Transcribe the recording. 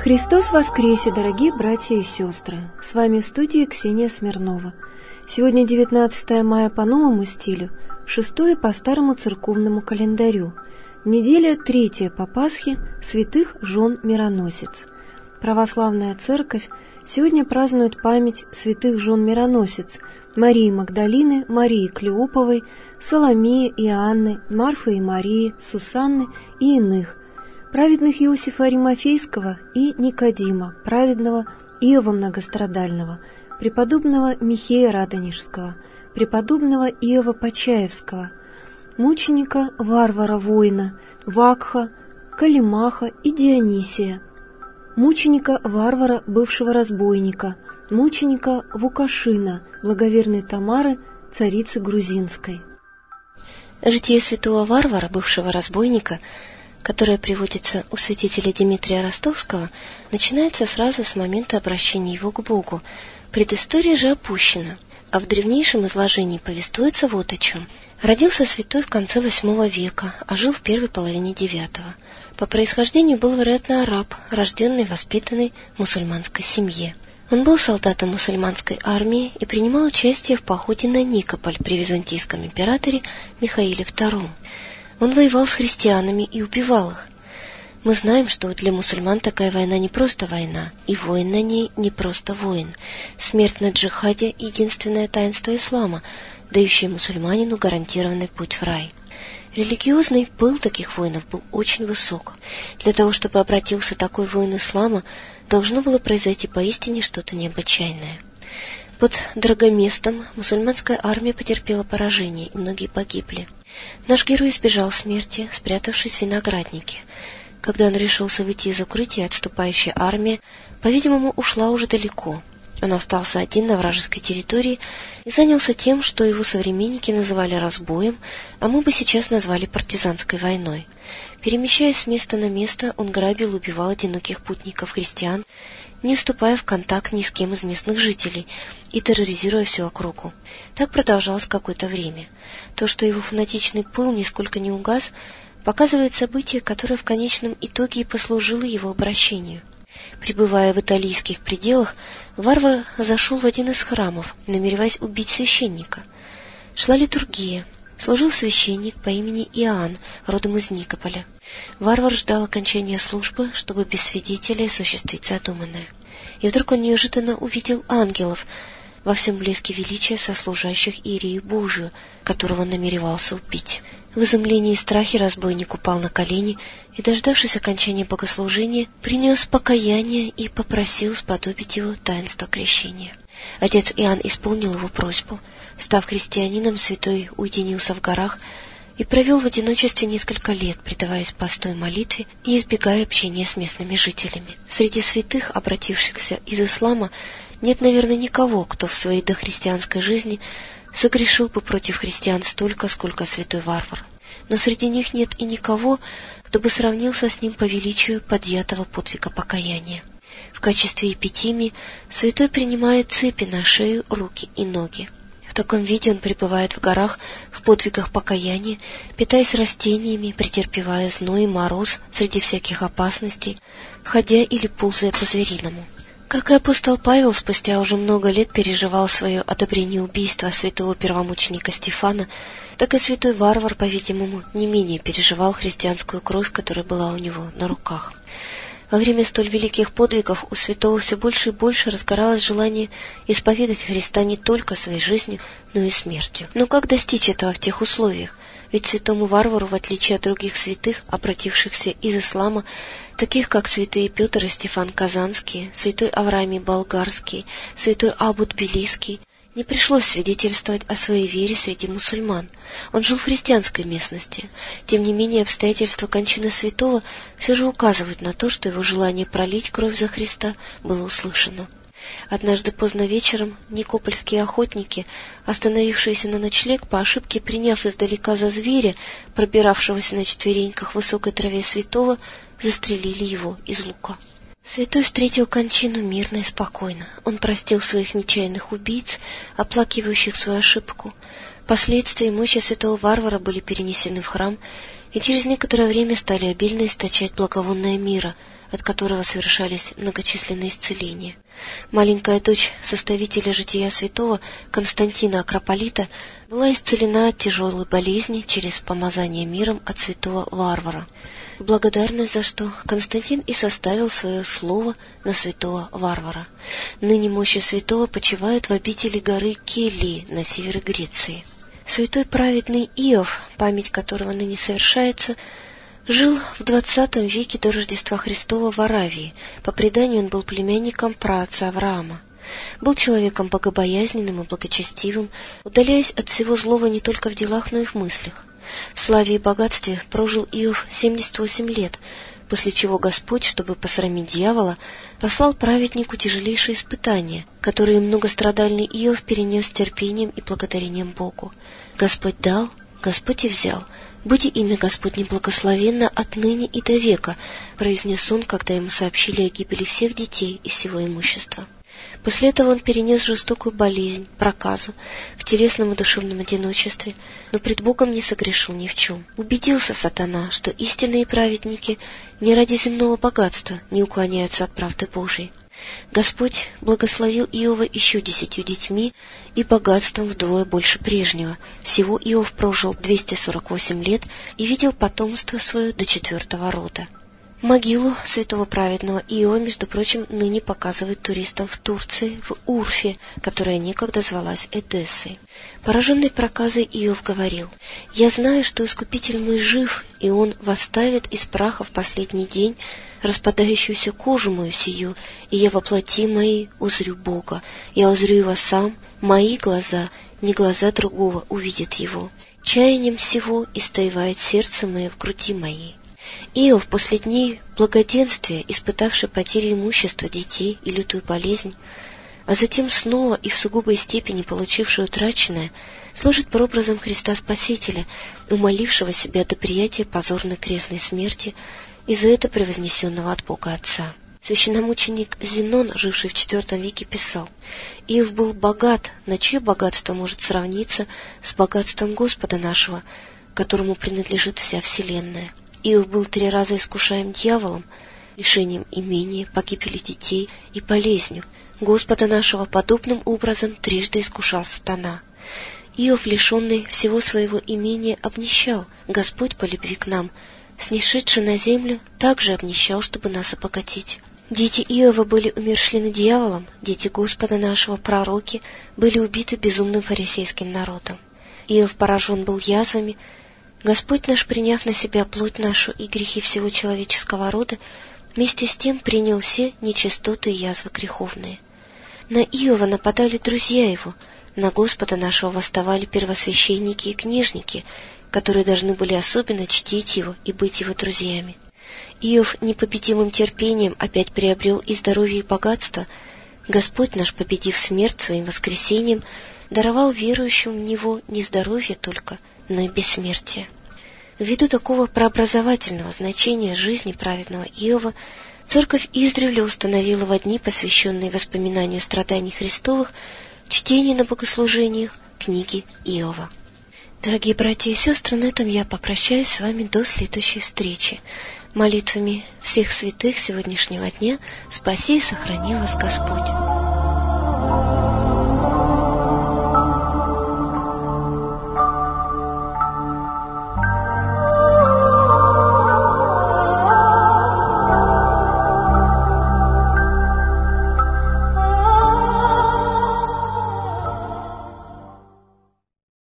Христос воскресе, дорогие братья и сестры! С вами в студии Ксения Смирнова. Сегодня 19 мая по новому стилю, 6 по старому церковному календарю, неделя 3 по Пасхе святых жен Мироносиц. Православная церковь сегодня празднует память святых жен Мироносиц Марии Магдалины, Марии Клеоповой, Соломии и Анны, Марфы и Марии, Сусанны и иных, праведных Иосифа Аримафейского и Никодима, праведного Иова Многострадального, преподобного Михея Радонежского, преподобного Иова Почаевского, мученика Варвара Воина, Вакха, Калимаха и Дионисия, мученика Варвара, бывшего разбойника, мученика Вукашина, благоверной Тамары, царицы грузинской. Житие святого Варвара, бывшего разбойника, которое приводится у святителя Дмитрия Ростовского, начинается сразу с момента обращения его к Богу. Предыстория же опущена, а в древнейшем изложении повествуется вот о чем. Родился святой в конце VIII века, а жил в первой половине IX. По происхождению был, вероятно, араб, рожденный и воспитанный в мусульманской семье. Он был солдатом мусульманской армии и принимал участие в походе на Никополь при византийском императоре Михаиле II. Он воевал с христианами и убивал их. Мы знаем, что для мусульман такая война не просто война, и воин на ней не просто воин. Смерть на джихаде — единственное таинство ислама, дающее мусульманину гарантированный путь в рай. Религиозный пыл таких воинов был очень высок. Для того, чтобы обратился такой воин ислама, должно было произойти поистине что-то необычайное. Под Драгоместом мусульманская армия потерпела поражение, и многие погибли. Наш герой избежал смерти, спрятавшись в винограднике. Когда он решился выйти из укрытия, отступающая армия, по-видимому, ушла уже далеко. Он остался один на вражеской территории и занялся тем, что его современники называли разбоем, а мы бы сейчас назвали партизанской войной. Перемещаясь с места на место, он грабил и убивал одиноких путников-христиан, не вступая в контакт ни с кем из местных жителей и терроризируя всю округу. Так продолжалось какое-то время. То, что его фанатичный пыл нисколько не угас, показывает событие, которое в конечном итоге и послужило его обращению. Пребывая в италийских пределах, варвар зашел в один из храмов, намереваясь убить священника. Шла литургия. Служил священник по имени Иоанн, родом из Никополя. Варвар ждал окончания службы, чтобы без свидетелей осуществить задуманное. И вдруг он неожиданно увидел ангелов во всем блеске величия сослужащих Иерею Божию, которого он намеревался убить. В изумлении и страхе разбойник упал на колени и, дождавшись окончания богослужения, принес покаяние и попросил сподобить его таинство крещения. Отец Иоанн исполнил его просьбу. Став христианином, святой уединился в горах и провел в одиночестве несколько лет, предаваясь посту и молитве и избегая общения с местными жителями. Среди святых, обратившихся из ислама, нет, наверное, никого, кто в своей дохристианской жизни согрешил бы против христиан столько, сколько святой Варвар. Но среди них нет и никого, кто бы сравнился с ним по величию подъятого подвига покаяния. В качестве эпитимии святой принимает цепи на шею, руки и ноги. В таком виде он пребывает в горах в подвигах покаяния, питаясь растениями, претерпевая зной и мороз среди всяких опасностей, ходя или ползая по-звериному. Как и апостол Павел спустя уже много лет переживал свое одобрение убийства святого первомученика Стефана, так и святой Варвар, по-видимому, не менее переживал христианскую кровь, которая была у него на руках. Во время столь великих подвигов у святого все больше и больше разгоралось желание исповедать Христа не только своей жизнью, но и смертью. Но как достичь этого в тех условиях? Ведь святому Варвару, в отличие от других святых, обратившихся из ислама, таких как святые Петр и Стефан Казанский, святой Авраамий Болгарский, святой Абут Белийский, не пришлось свидетельствовать о своей вере среди мусульман. Он жил в христианской местности. Тем не менее, обстоятельства кончины святого все же указывают на то, что его желание пролить кровь за Христа было услышано. Однажды поздно вечером никопольские охотники, остановившиеся на ночлег, по ошибке приняв издалека за зверя, пробиравшегося на четвереньках в высокой траве святого, застрелили его из лука. Святой встретил кончину мирно и спокойно. Он простил своих нечаянных убийц, оплакивающих свою ошибку. Последствия мощи святого Варвара были перенесены в храм и через некоторое время стали обильно источать благовонное мира, от которого совершались многочисленные исцеления. Маленькая дочь составителя жития святого Константина Акрополита была исцелена от тяжелой болезни через помазание миром от святого Варвара, в благодарность за что Константин и составил свое слово на святого Варвара. Ныне мощи святого почивают в обители горы Келлии на севере Греции. Святой праведный Иов, память которого ныне совершается, жил в 20 веке до Рождества Христова в Аравии. По преданию он был племянником праотца Авраама. Был человеком богобоязненным и благочестивым, удаляясь от всего злого не только в делах, но и в мыслях. В славе и богатстве прожил Иов 78 лет, после чего Господь, чтобы посрамить дьявола, послал праведнику тяжелейшие испытания, которые многострадальный Иов перенес с терпением и благодарением Богу. Господь дал, Господь и взял. «Буде имя Господне благословенно отныне и до века», произнес он, когда ему сообщили о гибели всех детей и всего имущества. После этого он перенес жестокую болезнь, проказу, в телесном и душевном одиночестве, но пред Богом не согрешил ни в чем. Убедился сатана, что истинные праведники не ради земного богатства не уклоняются от правды Божией. Господь благословил Иова еще 10 детьми и богатством вдвое больше прежнего. Всего Иов прожил 248 лет и видел потомство свое до 4-го рода. Могилу святого праведного Иова, между прочим, ныне показывают туристам в Турции, в Урфе, которая некогда звалась Эдессой. Пораженный проказой Иов говорил: «Я знаю, что Искупитель мой жив, и Он восставит из праха в последний день распадающуюся кожу мою сию, и я во плоти моей узрю Бога. Я узрю Его сам, мои глаза, не глаза другого, увидят Его. Чаянием всего истоевает сердце мое в груди моей». Иов после дней благоденствия, испытавший потери имущества, детей и лютую болезнь, а затем снова и в сугубой степени получивший утраченное, служит прообразом Христа Спасителя, умолившего себя до приятия позорной крестной смерти и за это превознесенного от Бога Отца. Священномученик Зенон, живший в IV веке, писал: «Иов был богат, на чье богатство может сравниться с богатством Господа нашего, которому принадлежит вся вселенная. Иов был 3 раза искушаем дьяволом, лишением имения, погибелью детей и болезнью. Господа нашего подобным образом 3 искушал сатана. Иов, лишенный всего своего имения, обнищал. Господь по любви к нам, снишедший на землю, также обнищал, чтобы нас обогатить. Дети Иова были умерщвлены дьяволом, дети Господа нашего, пророки, были убиты безумным фарисейским народом. Иов поражен был язвами. Господь наш, приняв на себя плоть нашу и грехи всего человеческого рода, вместе с тем принял все нечистоты и язвы греховные. На Иова нападали друзья его, на Господа нашего восставали первосвященники и книжники, которые должны были особенно чтить его и быть его друзьями. Иов непобедимым терпением опять приобрел и здоровье, и богатство. Господь наш, победив смерть своим воскресением, даровал верующим в него не здоровье только, но и бессмертие. Ввиду такого преобразовательного значения жизни праведного Иова, Церковь издревле установила во дни, посвященные воспоминанию страданий Христовых, чтение на богослужениях книги Иова. Дорогие братья и сестры, на этом я попрощаюсь с вами до следующей встречи. Молитвами всех святых сегодняшнего дня спаси и сохрани вас Господь.